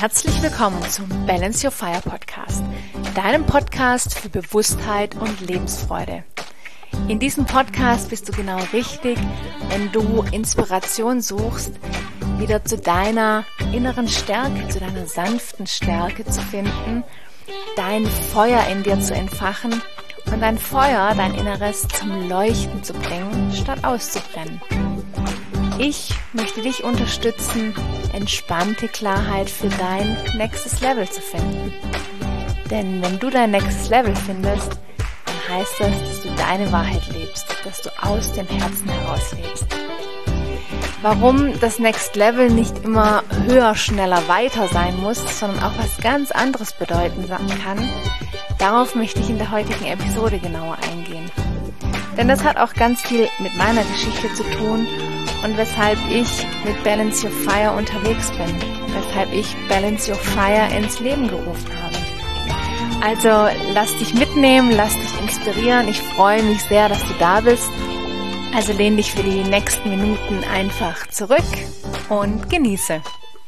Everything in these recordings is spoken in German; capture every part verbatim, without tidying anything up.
Herzlich willkommen zum Balance Your Fire Podcast, deinem Podcast für Bewusstheit und Lebensfreude. In diesem Podcast bist du genau richtig, wenn du Inspiration suchst, wieder zu deiner inneren Stärke, zu deiner sanften Stärke zu finden, dein Feuer in dir zu entfachen und dein Feuer, dein Inneres zum Leuchten zu bringen, statt auszubrennen. Ich möchte dich unterstützen, entspannte Klarheit für dein nächstes Level zu finden. Denn wenn du dein nächstes Level findest, dann heißt das, dass du deine Wahrheit lebst, dass du aus dem Herzen heraus lebst. Warum das Next Level nicht immer höher, schneller, weiter sein muss, sondern auch was ganz anderes bedeuten kann, darauf möchte ich in der heutigen Episode genauer eingehen. Denn das hat auch ganz viel mit meiner Geschichte zu tun und weshalb ich mit Balance Your Fire unterwegs bin, weshalb ich Balance Your Fire ins Leben gerufen habe. Also lass dich mitnehmen, lass dich inspirieren. Ich freue mich sehr, dass du da bist. Also lehn dich für die nächsten Minuten einfach zurück und genieße.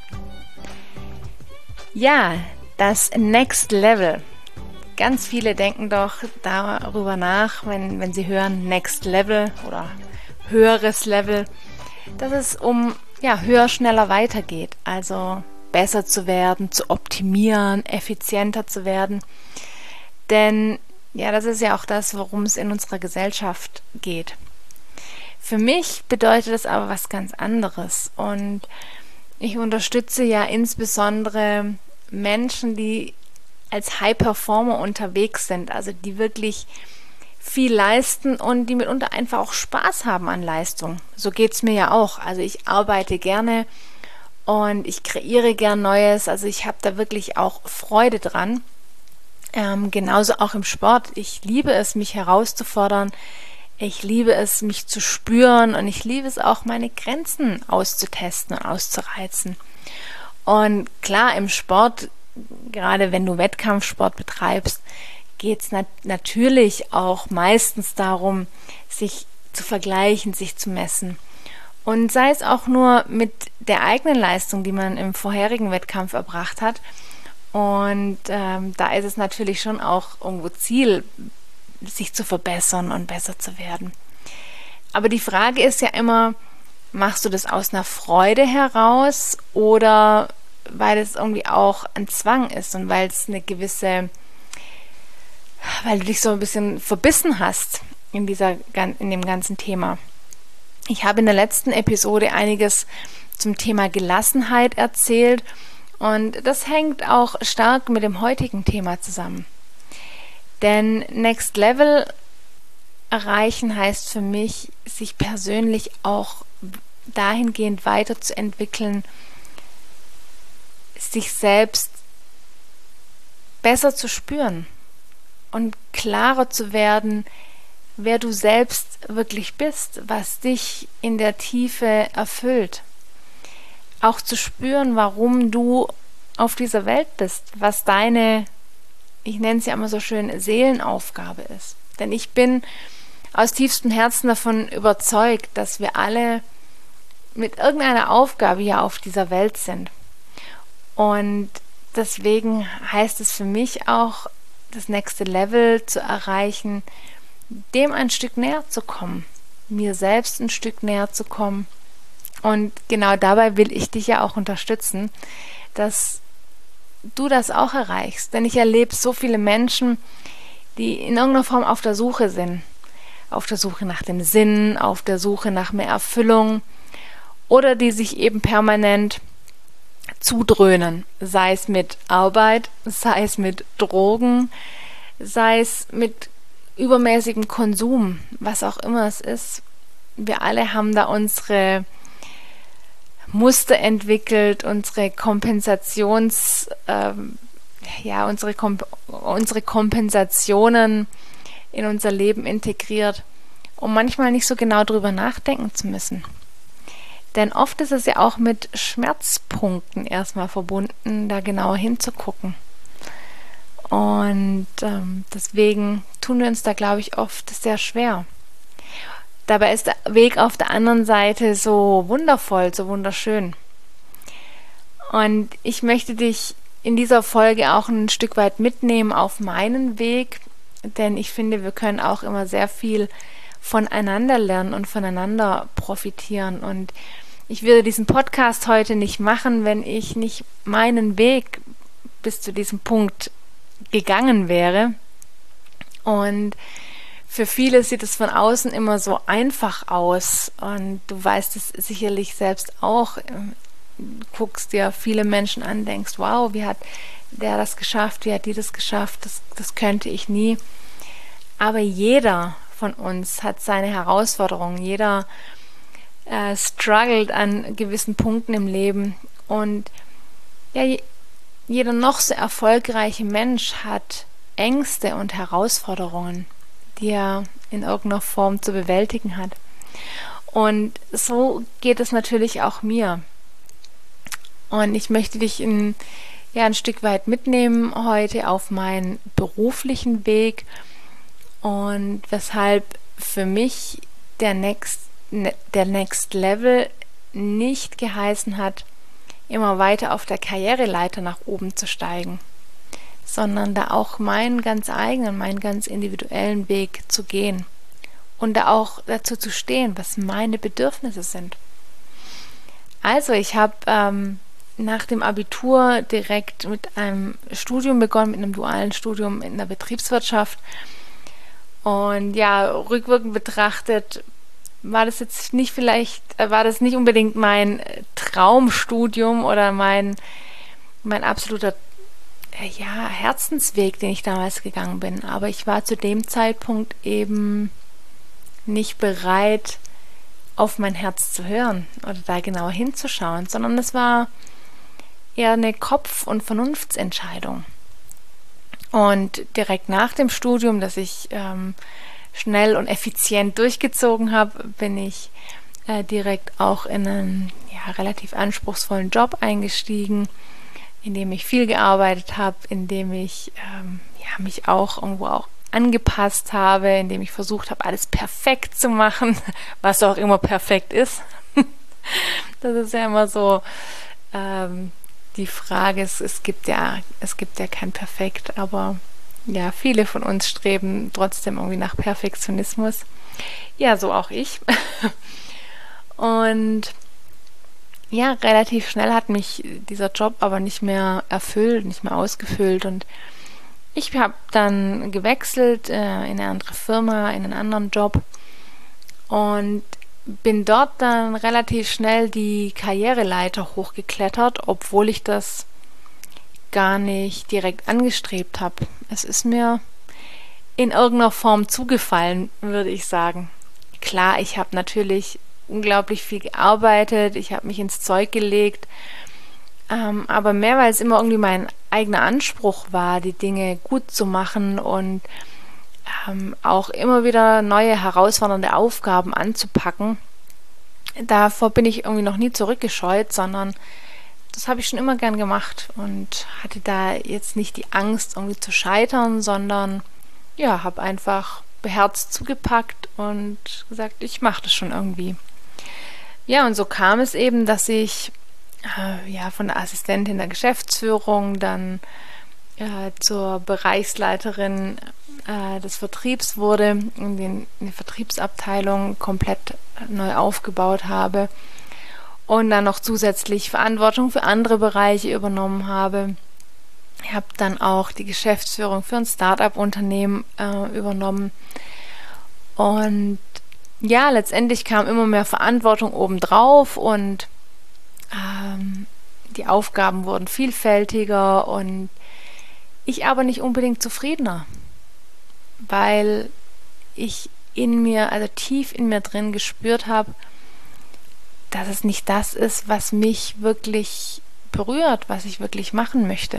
Ja, das Next Level. Ganz viele denken doch darüber nach, wenn, wenn sie hören Next Level oder höheres Level, dass es um ja, höher, schneller weitergeht. Also besser zu werden, zu optimieren, effizienter zu werden. Denn ja, das ist ja auch das, worum es in unserer Gesellschaft geht. Für mich bedeutet es aber was ganz anderes. Und ich unterstütze ja insbesondere Menschen, die als High Performer unterwegs sind, also die wirklich viel leisten und die mitunter einfach auch Spaß haben an Leistung. So geht's mir ja auch. Also ich arbeite gerne und ich kreiere gern Neues. Also ich habe da wirklich auch Freude dran. Ähm, genauso auch im Sport. Ich liebe es, mich herauszufordern. Ich liebe es, mich zu spüren und ich liebe es auch, meine Grenzen auszutesten und auszureizen. Und klar, im Sport, gerade wenn du Wettkampfsport betreibst, geht es nat- natürlich auch meistens darum, sich zu vergleichen, sich zu messen. Und sei es auch nur mit der eigenen Leistung, die man im vorherigen Wettkampf erbracht hat. Und ähm, da ist es natürlich schon auch irgendwo Ziel, sich zu verbessern und besser zu werden. Aber die Frage ist ja immer, machst du das aus einer Freude heraus oder weil es irgendwie auch ein Zwang ist und weil es eine gewisse, weil du dich so ein bisschen verbissen hast in dieser, in dem ganzen Thema. Ich habe in der letzten Episode einiges zum Thema Gelassenheit erzählt und das hängt auch stark mit dem heutigen Thema zusammen. Denn Next Level erreichen heißt für mich, sich persönlich auch dahingehend weiterzuentwickeln, sich selbst besser zu spüren und klarer zu werden, wer du selbst wirklich bist, was dich in der Tiefe erfüllt. Auch zu spüren, warum du auf dieser Welt bist, was deine, ich nenne es ja immer so schön, Seelenaufgabe ist. Denn ich bin aus tiefstem Herzen davon überzeugt, dass wir alle mit irgendeiner Aufgabe hier auf dieser Welt sind. Und deswegen heißt es für mich auch, das nächste Level zu erreichen, dem ein Stück näher zu kommen, mir selbst ein Stück näher zu kommen. Und genau dabei will ich dich ja auch unterstützen, dass du das auch erreichst. Denn ich erlebe so viele Menschen, die in irgendeiner Form auf der Suche sind. Auf der Suche nach dem Sinn, auf der Suche nach mehr Erfüllung oder die sich eben permanent zudröhnen, sei es mit Arbeit, sei es mit Drogen, sei es mit übermäßigem Konsum, was auch immer es ist. Wir alle haben da unsere Muster entwickelt, unsere Kompensations, ähm, ja, unsere, Komp- unsere Kompensationen in unser Leben integriert, um manchmal nicht so genau drüber nachdenken zu müssen. Denn oft ist es ja auch mit Schmerzpunkten erstmal verbunden, da genauer hinzugucken. Und ähm, deswegen tun wir uns da, glaube ich, oft sehr schwer. Dabei ist der Weg auf der anderen Seite so wundervoll, so wunderschön. Und ich möchte dich in dieser Folge auch ein Stück weit mitnehmen auf meinen Weg, denn ich finde, wir können auch immer sehr viel voneinander lernen und voneinander profitieren. Und ich würde diesen Podcast heute nicht machen, wenn ich nicht meinen Weg bis zu diesem Punkt gegangen wäre. Und für viele sieht es von außen immer so einfach aus. Und du weißt es sicherlich selbst auch. Du guckst dir viele Menschen an, denkst, wow, wie hat der das geschafft, wie hat die das geschafft, das, das könnte ich nie. Aber jeder von uns hat seine Herausforderungen, jeder äh, struggelt an gewissen Punkten im Leben und ja, jeder noch so erfolgreiche Mensch hat Ängste und Herausforderungen, die er in irgendeiner Form zu bewältigen hat. Und so geht es natürlich auch mir. Und ich möchte dich in, ja, ein Stück weit mitnehmen heute auf meinen beruflichen Weg und weshalb für mich der Next, der Next Level nicht geheißen hat, immer weiter auf der Karriereleiter nach oben zu steigen, sondern da auch meinen ganz eigenen, meinen ganz individuellen Weg zu gehen und da auch dazu zu stehen, was meine Bedürfnisse sind. Also ich habe ähm, nach dem Abitur direkt mit einem Studium begonnen, mit einem dualen Studium in der Betriebswirtschaft. Und ja, rückwirkend betrachtet war das jetzt nicht vielleicht, war das nicht unbedingt mein Traumstudium oder mein, mein absoluter ja, Herzensweg, den ich damals gegangen bin. Aber ich war zu dem Zeitpunkt eben nicht bereit, auf mein Herz zu hören oder da genauer hinzuschauen, sondern es war eher eine Kopf- und Vernunftsentscheidung. Und direkt nach dem Studium, das ich ähm, schnell und effizient durchgezogen habe, bin ich äh, direkt auch in einen ja, relativ anspruchsvollen Job eingestiegen, in dem ich viel gearbeitet habe, in dem ich ähm, ja, mich auch irgendwo auch angepasst habe, in dem ich versucht habe, alles perfekt zu machen, was auch immer perfekt ist. Das ist ja immer so ähm, die Frage, es, es gibt ja, es gibt ja kein Perfekt, aber ja, viele von uns streben trotzdem irgendwie nach Perfektionismus. Ja, so auch ich. Und ja, relativ schnell hat mich dieser Job aber nicht mehr erfüllt, nicht mehr ausgefüllt und ich habe dann gewechselt äh, in eine andere Firma, in einen anderen Job und bin dort dann relativ schnell die Karriereleiter hochgeklettert, obwohl ich das gar nicht direkt angestrebt habe. Es ist mir in irgendeiner Form zugefallen, würde ich sagen. Klar, ich habe natürlich unglaublich viel gearbeitet, ich habe mich ins Zeug gelegt, ähm, aber mehr, weil es immer irgendwie mein eigener Anspruch war, die Dinge gut zu machen und ähm, auch immer wieder neue herausfordernde Aufgaben anzupacken. Davor bin ich irgendwie noch nie zurückgescheut, sondern das habe ich schon immer gern gemacht und hatte da jetzt nicht die Angst, irgendwie zu scheitern, sondern ja, habe einfach beherzt zugepackt und gesagt, ich mache das schon irgendwie. Ja, und so kam es eben, dass ich äh, ja von der Assistentin der Geschäftsführung dann äh, zur Bereichsleiterin äh, des Vertriebs wurde und den, die Vertriebsabteilung komplett neu aufgebaut habe und dann noch zusätzlich Verantwortung für andere Bereiche übernommen habe. Ich habe dann auch die Geschäftsführung für ein Start-up-Unternehmen äh, übernommen und ja, letztendlich kam immer mehr Verantwortung obendrauf und ähm, die Aufgaben wurden vielfältiger und ich aber nicht unbedingt zufriedener, weil ich in mir, also tief in mir drin gespürt habe, dass es nicht das ist, was mich wirklich berührt, was ich wirklich machen möchte.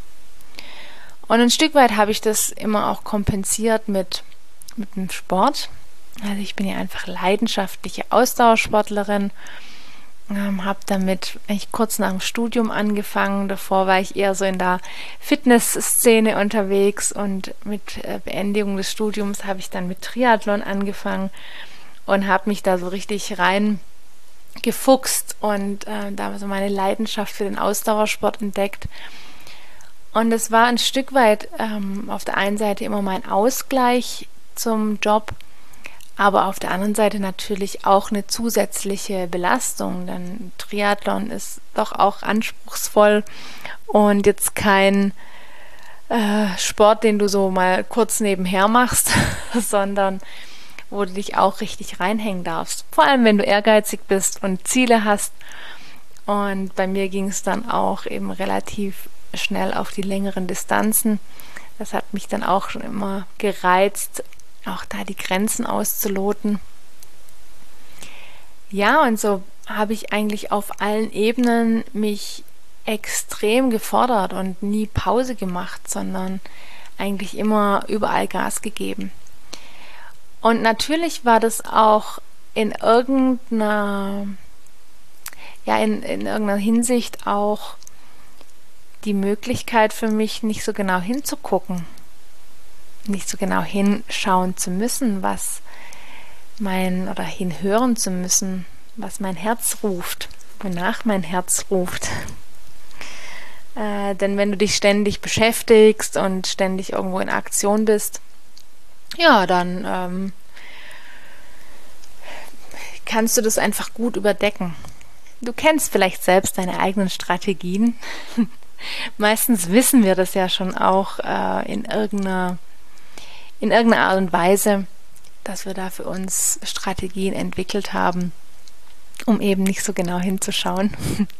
Und ein Stück weit habe ich das immer auch kompensiert mit, mit dem Sport. Also ich bin ja einfach leidenschaftliche Ausdauersportlerin, ähm, habe damit eigentlich kurz nach dem Studium angefangen. Davor war ich eher so in der Fitnessszene unterwegs und mit äh, Beendigung des Studiums habe ich dann mit Triathlon angefangen und habe mich da so richtig rein gefuchst und äh, da so meine Leidenschaft für den Ausdauersport entdeckt. Und es war ein Stück weit ähm, auf der einen Seite immer mein Ausgleich zum Job, aber auf der anderen Seite natürlich auch eine zusätzliche Belastung, denn Triathlon ist doch auch anspruchsvoll und jetzt kein äh, Sport, den du so mal kurz nebenher machst, sondern wo du dich auch richtig reinhängen darfst. Vor allem, wenn du ehrgeizig bist und Ziele hast. Und bei mir ging es dann auch eben relativ schnell auf die längeren Distanzen. Das hat mich dann auch schon immer gereizt, auch da die Grenzen auszuloten. Ja, und so habe ich eigentlich auf allen Ebenen mich extrem gefordert und nie Pause gemacht, sondern eigentlich immer überall Gas gegeben. Und natürlich war das auch in irgendeiner, ja, in, in irgendeiner Hinsicht auch die Möglichkeit für mich, nicht so genau hinzugucken, nicht so genau hinschauen zu müssen, was mein, oder hinhören zu müssen, was mein Herz ruft, wonach mein Herz ruft. Äh, denn wenn du dich ständig beschäftigst und ständig irgendwo in Aktion bist, ja, dann ähm, kannst du das einfach gut überdecken. Du kennst vielleicht selbst deine eigenen Strategien. Meistens wissen wir das ja schon auch äh, in irgendeiner, in irgendeiner Art und Weise, dass wir da für uns Strategien entwickelt haben, um eben nicht so genau hinzuschauen.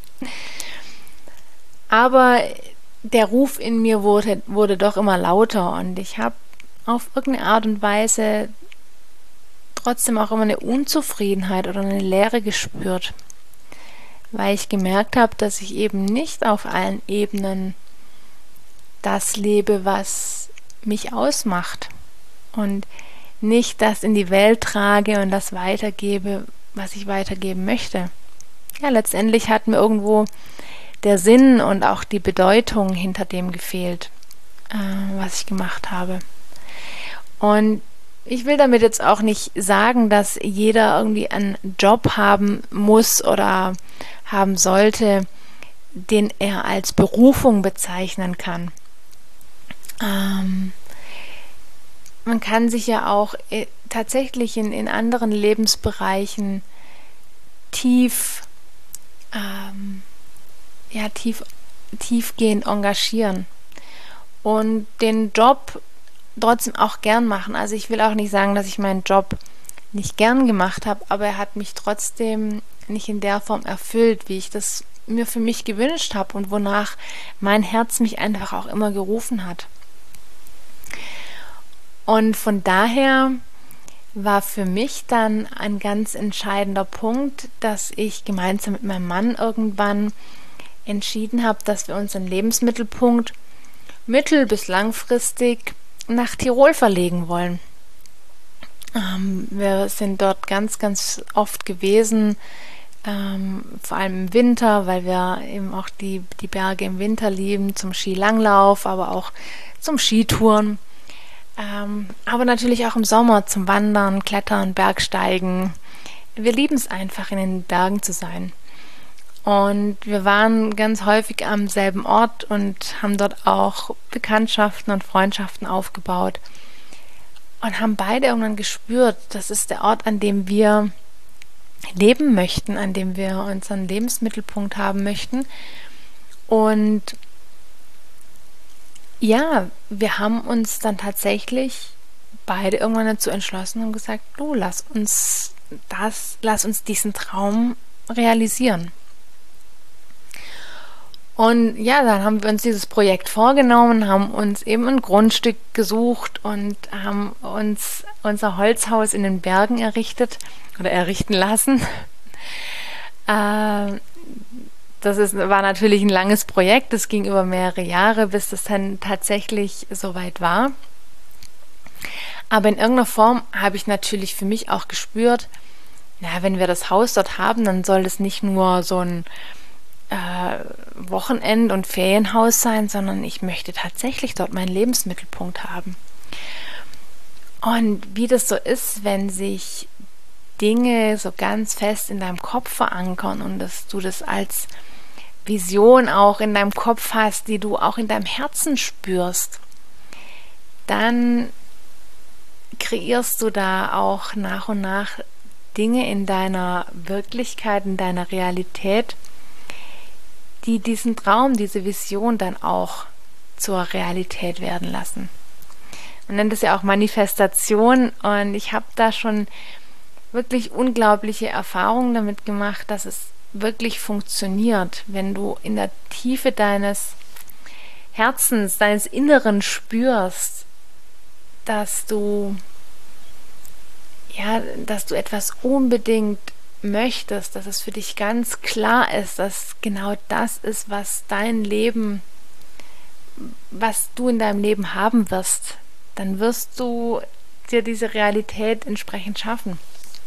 Aber der Ruf in mir wurde, wurde doch immer lauter und ich habe auf irgendeine Art und Weise trotzdem auch immer eine Unzufriedenheit oder eine Leere gespürt, weil ich gemerkt habe, dass ich eben nicht auf allen Ebenen das lebe, was mich ausmacht und nicht das in die Welt trage und das weitergebe, was ich weitergeben möchte. Ja, letztendlich hat mir irgendwo der Sinn und auch die Bedeutung hinter dem gefehlt, äh, was ich gemacht habe. Und ich will damit jetzt auch nicht sagen, dass jeder irgendwie einen Job haben muss oder haben sollte, den er als Berufung bezeichnen kann. Ähm, man kann sich ja auch äh, tatsächlich in, in anderen Lebensbereichen tief, ähm, ja, tief, tiefgehend engagieren und den Job trotzdem auch gern machen. Also ich will auch nicht sagen, dass ich meinen Job nicht gern gemacht habe, aber er hat mich trotzdem nicht in der Form erfüllt, wie ich das mir für mich gewünscht habe und wonach mein Herz mich einfach auch immer gerufen hat. Und von daher war für mich dann ein ganz entscheidender Punkt, dass ich gemeinsam mit meinem Mann irgendwann entschieden habe, dass wir unseren Lebensmittelpunkt mittel- bis langfristig nach Tirol verlegen wollen. Ähm, wir sind dort ganz, ganz oft gewesen, ähm, vor allem im Winter, weil wir eben auch die, die Berge im Winter lieben, zum Skilanglauf, aber auch zum Skitouren. Ähm, aber natürlich auch im Sommer zum Wandern, Klettern, Bergsteigen. Wir lieben es einfach, in den Bergen zu sein. Und wir waren ganz häufig am selben Ort und haben dort auch Bekanntschaften und Freundschaften aufgebaut und haben beide irgendwann gespürt, das ist der Ort, an dem wir leben möchten, an dem wir unseren Lebensmittelpunkt haben möchten. Und ja, wir haben uns dann tatsächlich beide irgendwann dazu entschlossen und gesagt, du, lass uns das, lass uns diesen Traum realisieren. Und ja, dann haben wir uns dieses Projekt vorgenommen, haben uns eben ein Grundstück gesucht und haben uns unser Holzhaus in den Bergen errichtet oder errichten lassen. Äh, das ist, war natürlich ein langes Projekt, das ging über mehrere Jahre, bis das dann tatsächlich soweit war. Aber in irgendeiner Form habe ich natürlich für mich auch gespürt, na, wenn wir das Haus dort haben, dann soll es nicht nur so ein Äh, Wochenend- und Ferienhaus sein, sondern ich möchte tatsächlich dort meinen Lebensmittelpunkt haben. Und wie das so ist, wenn sich Dinge so ganz fest in deinem Kopf verankern und dass du das als Vision auch in deinem Kopf hast, die du auch in deinem Herzen spürst, dann kreierst du da auch nach und nach Dinge in deiner Wirklichkeit, in deiner Realität, die diesen Traum, diese Vision dann auch zur Realität werden lassen. Man nennt es ja auch Manifestation und ich habe da schon wirklich unglaubliche Erfahrungen damit gemacht, dass es wirklich funktioniert, wenn du in der Tiefe deines Herzens, deines Inneren spürst, dass du ja, dass du etwas unbedingt möchtest, dass es für dich ganz klar ist, dass genau das ist, was dein Leben, was du in deinem Leben haben wirst, dann wirst du dir diese Realität entsprechend schaffen.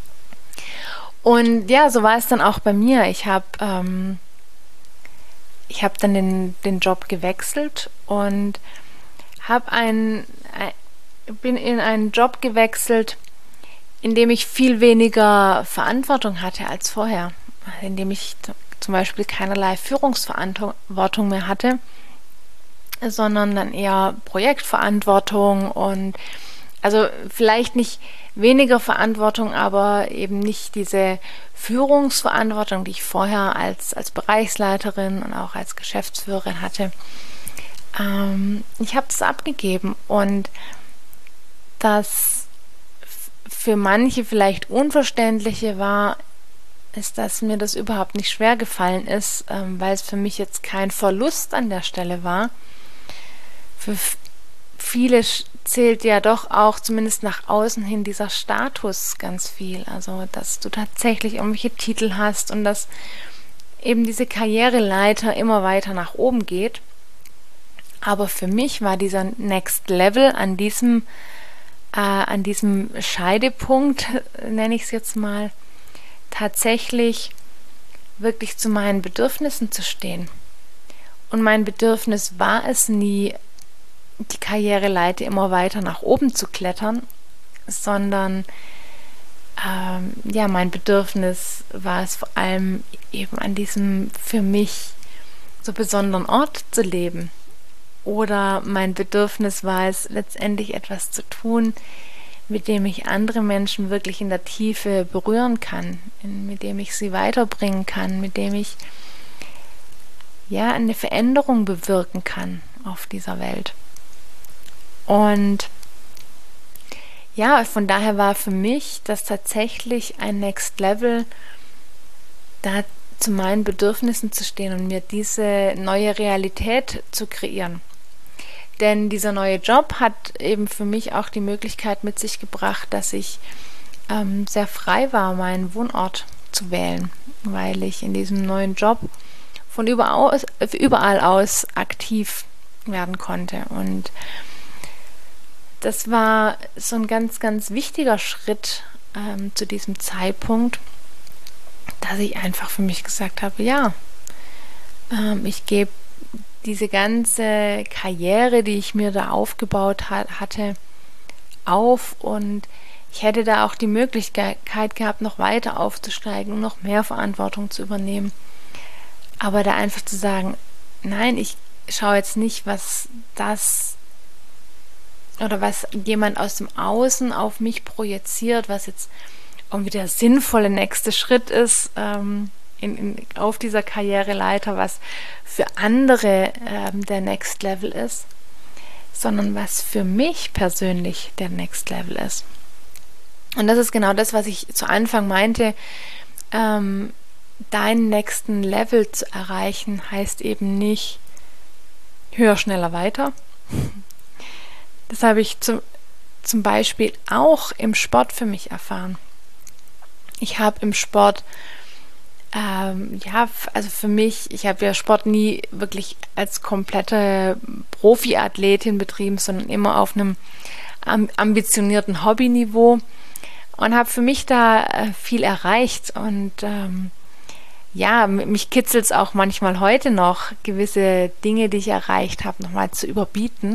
Und ja, so war es dann auch bei mir. Ich habe ähm, ich habe dann den, den Job gewechselt und habe ein, ein, bin in einen Job gewechselt, in dem ich viel weniger Verantwortung hatte als vorher, in dem ich t- zum Beispiel keinerlei Führungsverantwortung mehr hatte, sondern dann eher Projektverantwortung und also vielleicht nicht weniger Verantwortung, aber eben nicht diese Führungsverantwortung, die ich vorher als, als Bereichsleiterin und auch als Geschäftsführerin hatte. Ähm, ich habe das abgegeben und das für manche vielleicht Unverständliche war, ist, dass mir das überhaupt nicht schwer gefallen ist, ähm, weil es für mich jetzt kein Verlust an der Stelle war. Für f- viele zählt ja doch auch zumindest nach außen hin dieser Status ganz viel. Also, dass du tatsächlich irgendwelche Titel hast und dass eben diese Karriereleiter immer weiter nach oben geht. Aber für mich war dieser Next Level an diesem Äh, an diesem Scheidepunkt, nenne ich es jetzt mal, tatsächlich wirklich zu meinen Bedürfnissen zu stehen. Und mein Bedürfnis war es nie, die Karriereleiter immer weiter nach oben zu klettern, sondern ähm, ja, mein Bedürfnis war es vor allem eben an diesem für mich so besonderen Ort zu leben. Oder mein Bedürfnis war es, letztendlich etwas zu tun, mit dem ich andere Menschen wirklich in der Tiefe berühren kann, mit dem ich sie weiterbringen kann, mit dem ich ja eine Veränderung bewirken kann auf dieser Welt. Und ja, von daher war für mich das tatsächlich ein Next Level, da zu meinen Bedürfnissen zu stehen und mir diese neue Realität zu kreieren. Denn dieser neue Job hat eben für mich auch die Möglichkeit mit sich gebracht, dass ich ähm, sehr frei war, meinen Wohnort zu wählen, weil ich in diesem neuen Job von überall aus, überall aus aktiv werden konnte. Und das war so ein ganz, ganz wichtiger Schritt ähm, zu diesem Zeitpunkt, dass ich einfach für mich gesagt habe, ja, ähm, ich gebe diese ganze Karriere, die ich mir da aufgebaut ha- hatte, auf und ich hätte da auch die Möglichkeit gehabt, noch weiter aufzusteigen und noch mehr Verantwortung zu übernehmen. Aber da einfach zu sagen, nein, ich schaue jetzt nicht, was das oder was jemand aus dem Außen auf mich projiziert, was jetzt irgendwie der sinnvolle nächste Schritt ist, ähm, In, in, auf dieser Karriereleiter, was für andere ähm, der Next Level ist, sondern was für mich persönlich der Next Level ist. Und das ist genau das, was ich zu Anfang meinte, ähm, deinen nächsten Level zu erreichen, heißt eben nicht höher, schneller, weiter. Das habe ich zum, zum Beispiel auch im Sport für mich erfahren. Ich habe im Sport Ähm, ja, also für mich, ich habe ja Sport nie wirklich als komplette Profiathletin betrieben, sondern immer auf einem ambitionierten Hobbyniveau und habe für mich da äh, viel erreicht und ähm, ja, mich kitzelt es auch manchmal heute noch, gewisse Dinge, die ich erreicht habe, nochmal zu überbieten.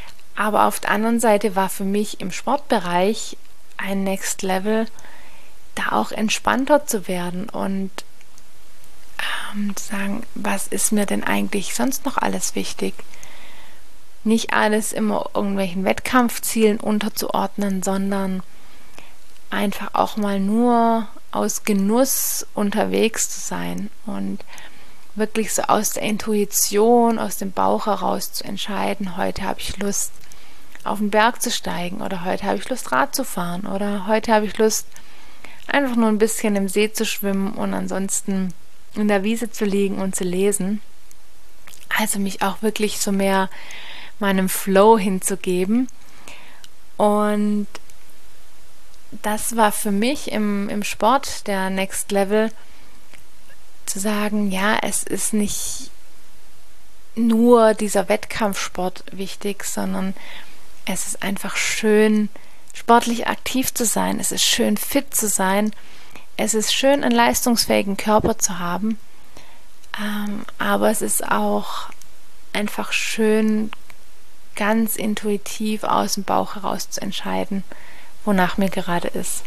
Aber auf der anderen Seite war für mich im Sportbereich ein Next Level, da auch entspannter zu werden und ähm, zu sagen, was ist mir denn eigentlich sonst noch alles wichtig? Nicht alles immer irgendwelchen Wettkampfzielen unterzuordnen, sondern einfach auch mal nur aus Genuss unterwegs zu sein und wirklich so aus der Intuition, aus dem Bauch heraus zu entscheiden, heute habe ich Lust auf den Berg zu steigen oder heute habe ich Lust Rad zu fahren oder heute habe ich Lust einfach nur ein bisschen im See zu schwimmen und ansonsten in der Wiese zu liegen und zu lesen. Also mich auch wirklich so mehr meinem Flow hinzugeben. Und das war für mich im, im Sport der Next Level, zu sagen, ja, es ist nicht nur dieser Wettkampfsport wichtig, sondern es ist einfach schön, sportlich aktiv zu sein. Es ist schön, fit zu sein. Es ist schön, einen leistungsfähigen Körper zu haben. Ähm, aber es ist auch einfach schön, ganz intuitiv aus dem Bauch heraus zu entscheiden, wonach mir gerade ist.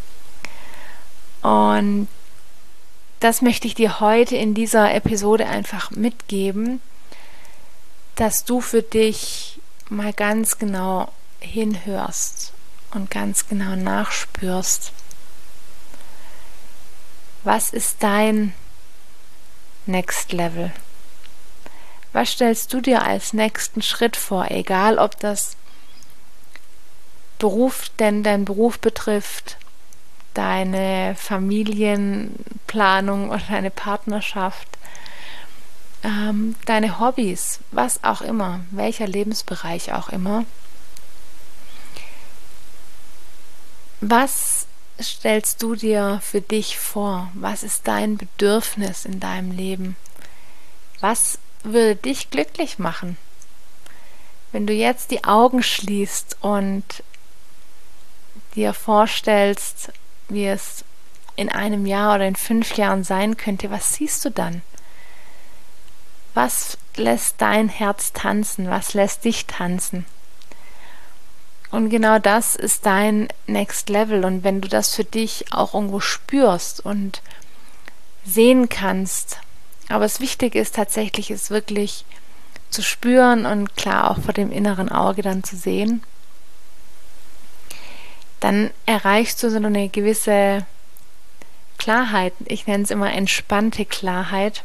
Und das möchte ich dir heute in dieser Episode einfach mitgeben, dass du für dich mal ganz genau hinhörst und ganz genau nachspürst. Was ist dein Next Level? Was stellst du dir als nächsten Schritt vor, egal ob das Beruf, denn dein Beruf betrifft, deine Familienplanung oder deine Partnerschaft, ähm, deine Hobbys, was auch immer, welcher Lebensbereich auch immer. Was stellst du dir für dich vor? Was ist dein Bedürfnis in deinem Leben? Was würde dich glücklich machen? Wenn du jetzt die Augen schließt und dir vorstellst, wie es in einem Jahr oder in fünf Jahren sein könnte, was siehst du dann? Was lässt dein Herz tanzen? Was lässt dich tanzen? Und genau das ist dein Next Level. Und wenn du das für dich auch irgendwo spürst und sehen kannst, aber das Wichtige ist tatsächlich, es wirklich zu spüren und klar auch vor dem inneren Auge dann zu sehen, dann erreichst du so eine gewisse Klarheit. Ich nenne es immer entspannte Klarheit,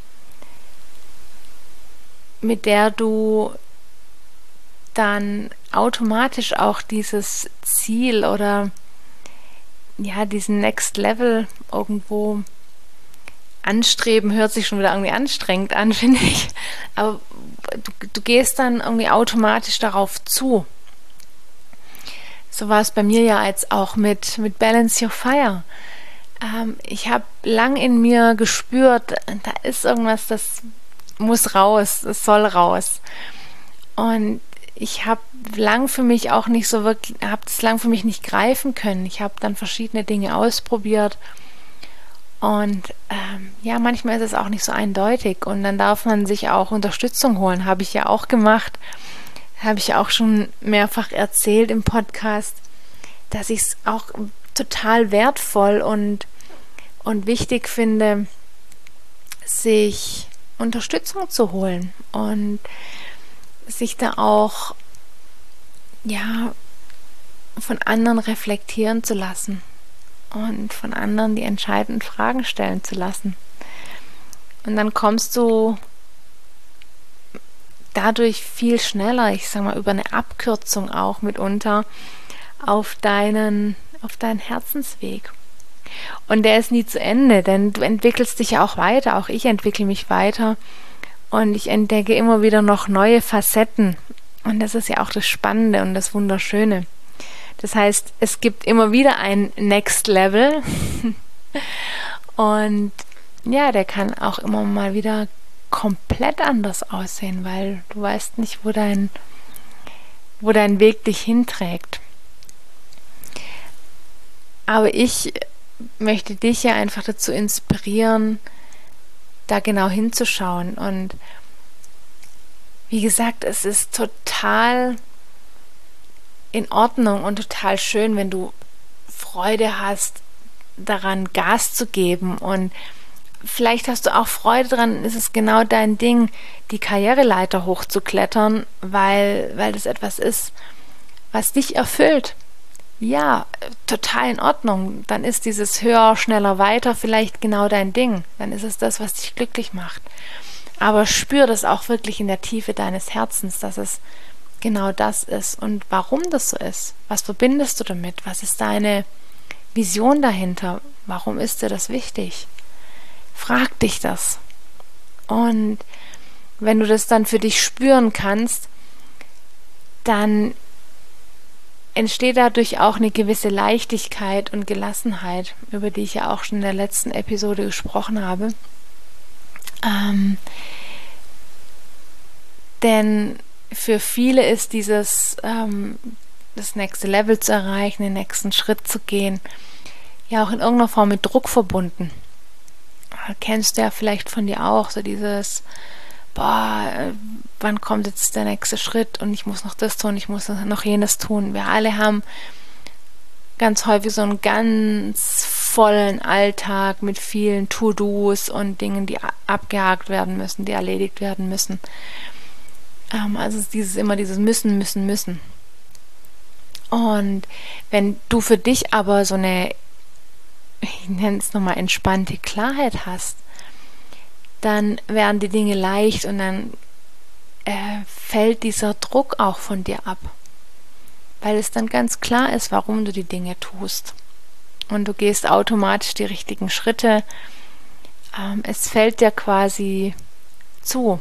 mit der du dann automatisch auch dieses Ziel oder ja, diesen Next Level irgendwo anstreben, hört sich schon wieder irgendwie anstrengend an, finde ich. Aber du, du gehst dann irgendwie automatisch darauf zu. So war es bei mir ja jetzt auch mit, mit Balance Your Fire. Ähm, ich habe lang in mir gespürt, da ist irgendwas, das muss raus, das soll raus. Und ich habe lang für mich auch nicht so wirklich, habe das lang für mich nicht greifen können. Ich habe dann verschiedene Dinge ausprobiert. Und ähm, ja, manchmal ist es auch nicht so eindeutig und dann darf man sich auch Unterstützung holen. Habe ich ja auch gemacht, habe ich auch schon mehrfach erzählt im Podcast, dass ich es auch total wertvoll und, und wichtig finde, sich Unterstützung zu holen und sich da auch ja von anderen reflektieren zu lassen. Und von anderen die entscheidenden Fragen stellen zu lassen. Und dann kommst du dadurch viel schneller, ich sag mal über eine Abkürzung auch mitunter, auf deinen, auf deinen Herzensweg. Und der ist nie zu Ende, denn du entwickelst dich ja auch weiter, auch ich entwickle mich weiter und ich entdecke immer wieder noch neue Facetten. Und das ist ja auch das Spannende und das Wunderschöne. Das heißt, es gibt immer wieder ein Next Level und ja, der kann auch immer mal wieder komplett anders aussehen, weil du weißt nicht, wo dein, wo dein Weg dich hinträgt. Aber ich möchte dich ja einfach dazu inspirieren, da genau hinzuschauen. Und wie gesagt, es ist total in Ordnung und total schön, wenn du Freude hast, daran, Gas zu geben. Und vielleicht hast du auch Freude dran, ist es genau dein Ding, die Karriereleiter hochzuklettern, weil, weil das etwas ist, was dich erfüllt. Ja, total in Ordnung. Dann ist dieses höher, schneller, weiter vielleicht genau dein Ding. Dann ist es das, was dich glücklich macht. Aber spür das auch wirklich in der Tiefe deines Herzens, dass es genau das ist. Und warum das so ist, was verbindest du damit? Was ist deine Vision dahinter? Warum ist dir das wichtig? Frag dich das. Und wenn du das dann für dich spüren kannst, dann entsteht dadurch auch eine gewisse Leichtigkeit und Gelassenheit, über die ich ja auch schon in der letzten Episode gesprochen habe. Ähm, denn für viele ist dieses, ähm, das nächste Level zu erreichen, den nächsten Schritt zu gehen, ja auch in irgendeiner Form mit Druck verbunden. Kennst du ja vielleicht von dir auch, so dieses, boah, wann kommt jetzt der nächste Schritt und ich muss noch das tun, ich muss noch jenes tun. Wir alle haben ganz häufig so einen ganz vollen Alltag mit vielen To-Dos und Dingen, die abgehakt werden müssen, die erledigt werden müssen. Ähm, also dieses immer dieses Müssen, Müssen, Müssen. Und wenn du für dich aber so eine, ich nenne es nochmal, entspannte Klarheit hast, dann werden die Dinge leicht und dann äh, fällt dieser Druck auch von dir ab. Weil es dann ganz klar ist, warum du die Dinge tust. Und du gehst automatisch die richtigen Schritte. Ähm, es fällt dir quasi zu.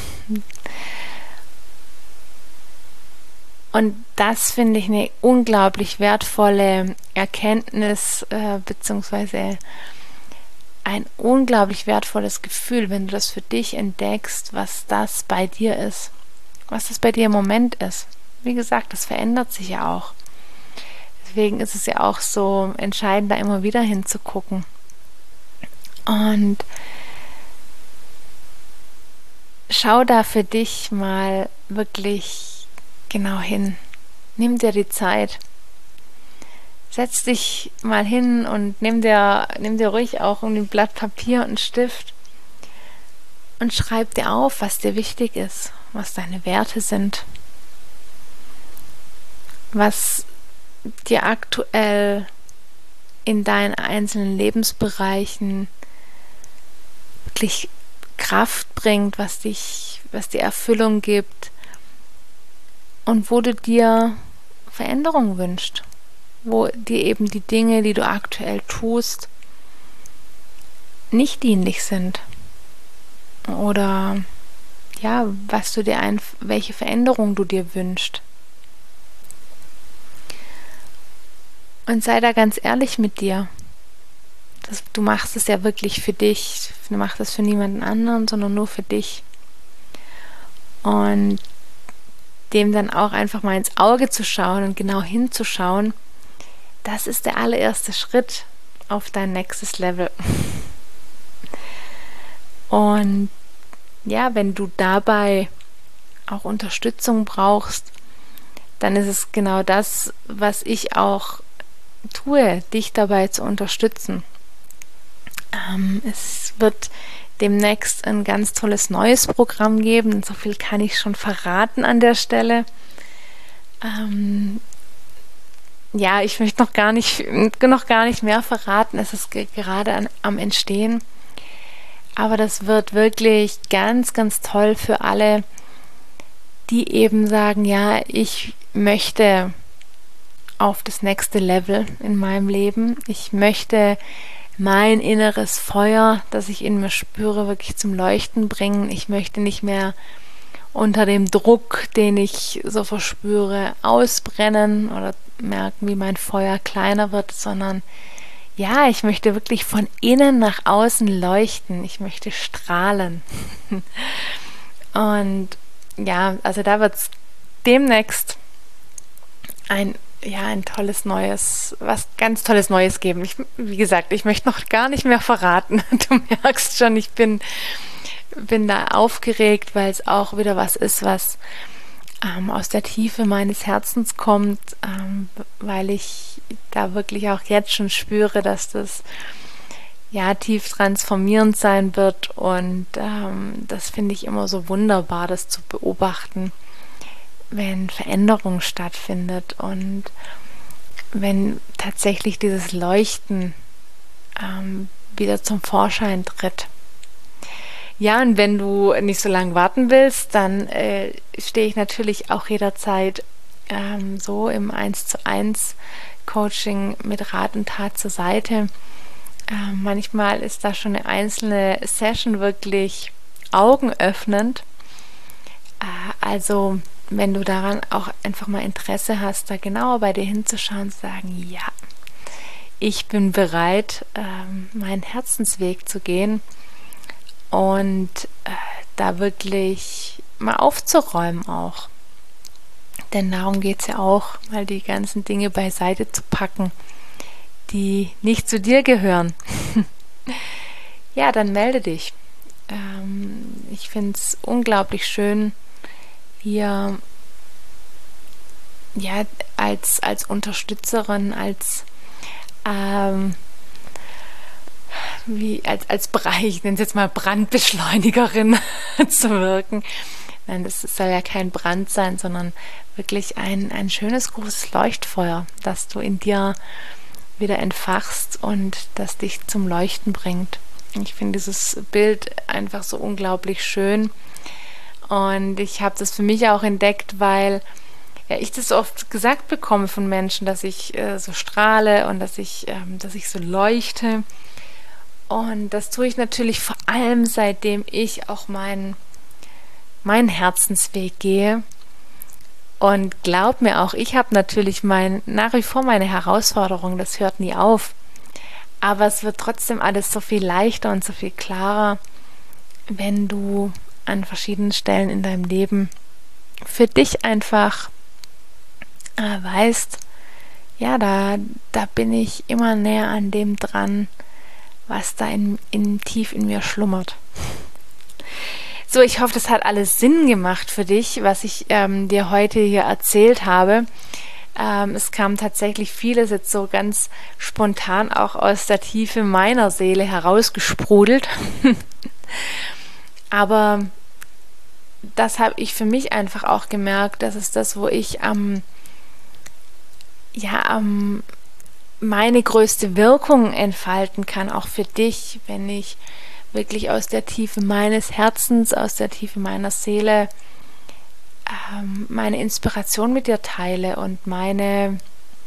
Und das finde ich eine unglaublich wertvolle Erkenntnis, äh, beziehungsweise ein unglaublich wertvolles Gefühl, wenn du das für dich entdeckst, was das bei dir ist, was das bei dir im Moment ist. Wie gesagt, das verändert sich ja auch. Deswegen ist es ja auch so entscheidend, da immer wieder hinzugucken. Und schau da für dich mal wirklich genau hin. Nimm dir die Zeit. Setz dich mal hin und nimm dir, nimm dir ruhig auch ein Blatt Papier und einen Stift und schreib dir auf, was dir wichtig ist, was deine Werte sind, was dir aktuell in deinen einzelnen Lebensbereichen wirklich Kraft bringt, was dich, was dir Erfüllung gibt und wo du dir Veränderung wünschst. Wo dir eben die Dinge, die du aktuell tust, nicht dienlich sind. Oder ja, was du dir ein, welche Veränderung du dir wünschst. Und sei da ganz ehrlich mit dir. Das, du machst es ja wirklich für dich. Du machst es für niemanden anderen, sondern nur für dich. Und dem dann auch einfach mal ins Auge zu schauen und genau hinzuschauen, das ist der allererste Schritt auf dein nächstes Level. Und ja, wenn du dabei auch Unterstützung brauchst, dann ist es genau das, was ich auch tue, dich dabei zu unterstützen. Ähm, es wird demnächst ein ganz tolles neues Programm geben. So viel kann ich schon verraten an der Stelle. Ähm, Ja, ich möchte noch gar nicht noch gar nicht mehr verraten. Es ist ge- gerade an, am Entstehen. Aber das wird wirklich ganz, ganz toll für alle, die eben sagen, ja, ich möchte auf das nächste Level in meinem Leben. Ich möchte mein inneres Feuer, das ich in mir spüre, wirklich zum Leuchten bringen. Ich möchte nicht mehr unter dem Druck, den ich so verspüre, ausbrennen oder merken, wie mein Feuer kleiner wird, sondern ja, ich möchte wirklich von innen nach außen leuchten. Ich möchte strahlen. Und ja, also da wird es demnächst ein, ja, ein tolles neues, was ganz tolles Neues geben. Ich, wie gesagt, ich möchte noch gar nicht mehr verraten. Du merkst schon, ich bin bin da aufgeregt, weil es auch wieder was ist, was ähm, aus der Tiefe meines Herzens kommt, ähm, weil ich da wirklich auch jetzt schon spüre, dass das ja tief transformierend sein wird, und ähm, das finde ich immer so wunderbar, das zu beobachten, wenn Veränderung stattfindet und wenn tatsächlich dieses Leuchten ähm, wieder zum Vorschein tritt. Ja, und wenn du nicht so lange warten willst, dann äh, stehe ich natürlich auch jederzeit ähm, so im eins zu eins Coaching mit Rat und Tat zur Seite. Äh, manchmal ist da schon eine einzelne Session wirklich augenöffnend. Äh, also wenn du daran auch einfach mal Interesse hast, da genauer bei dir hinzuschauen und zu sagen, ja, ich bin bereit, ähm, meinen Herzensweg zu gehen und äh, da wirklich mal aufzuräumen auch. Denn darum geht es ja auch, mal die ganzen Dinge beiseite zu packen, die nicht zu dir gehören. Ja, dann melde dich. Ähm, ich finde es unglaublich schön, hier ja, als, als Unterstützerin, als ähm, wie als, als Bereich, ich nenne es jetzt mal Brandbeschleunigerin zu wirken. Nein, das soll ja kein Brand sein, sondern wirklich ein, ein schönes großes Leuchtfeuer, das du in dir wieder entfachst und das dich zum Leuchten bringt. Ich finde dieses Bild einfach so unglaublich schön, und ich habe das für mich auch entdeckt, weil ja, ich das oft gesagt bekomme von Menschen, dass ich äh, so strahle und dass ich, ähm, dass ich so leuchte. Und das tue ich natürlich vor allem, seitdem ich auch meinen meinen Herzensweg gehe. Und glaub mir auch, ich habe natürlich mein, nach wie vor meine Herausforderungen, das hört nie auf. Aber es wird trotzdem alles so viel leichter und so viel klarer, wenn du an verschiedenen Stellen in deinem Leben für dich einfach äh, weißt, ja, da, da bin ich immer näher an dem dran, was da in, in, tief in mir schlummert. So, ich hoffe, das hat alles Sinn gemacht für dich, was ich ähm, dir heute hier erzählt habe. Ähm, es kam tatsächlich vieles jetzt so ganz spontan auch aus der Tiefe meiner Seele herausgesprudelt. Aber das habe ich für mich einfach auch gemerkt, das ist das, wo ich am, ja, am meine größte Wirkung entfalten kann, auch für dich, wenn ich wirklich aus der Tiefe meines Herzens, aus der Tiefe meiner Seele ähm, meine Inspiration mit dir teile und meine,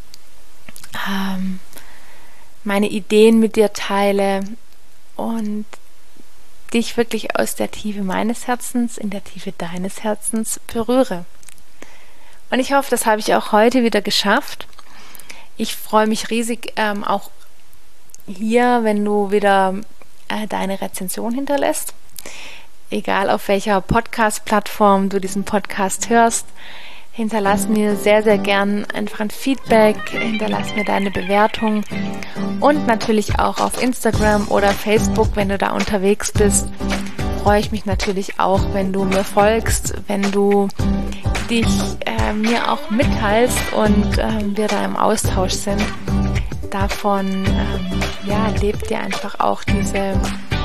ähm, meine Ideen mit dir teile und dich wirklich aus der Tiefe meines Herzens, in der Tiefe deines Herzens berühre. Und ich hoffe, das habe ich auch heute wieder geschafft. Ich freue mich riesig ähm, auch hier, wenn du wieder äh, deine Rezension hinterlässt. Egal auf welcher Podcast-Plattform du diesen Podcast hörst, hinterlass mir sehr, sehr gern einfach ein Feedback, hinterlass mir deine Bewertung und natürlich auch auf Instagram oder Facebook, wenn du da unterwegs bist, freue ich mich natürlich auch, wenn du mir folgst, wenn du dich äh, mir auch mitteilst und äh, wir da im Austausch sind. Davon ähm, ja, lebt dir einfach auch diese ähm,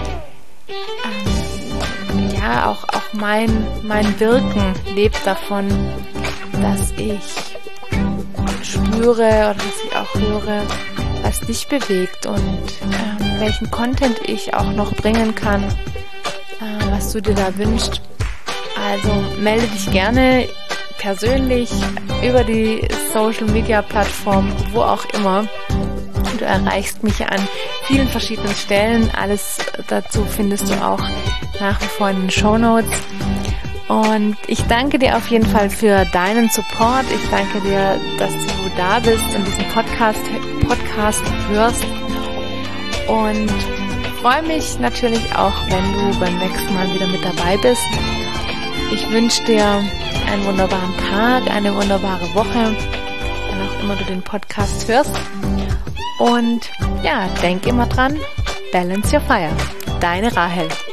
ja, auch, auch mein, mein Wirken lebt davon, dass ich spüre oder dass ich auch höre, was dich bewegt und ähm, welchen Content ich auch noch bringen kann, äh, was du dir da wünschst. Also melde dich gerne persönlich über die Social Media Plattform, wo auch immer. Du erreichst mich an vielen verschiedenen Stellen. Alles dazu findest du auch nach wie vor in den Shownotes. Und ich danke dir auf jeden Fall für deinen Support. Ich danke dir, dass du da bist und diesen Podcast, Podcast hörst. Und freue mich natürlich auch, wenn du beim nächsten Mal wieder mit dabei bist. Ich wünsche dir einen wunderbaren Tag, eine wunderbare Woche, wann auch immer du den Podcast hörst. Und ja, denk immer dran, balance your fire. Deine Rahel.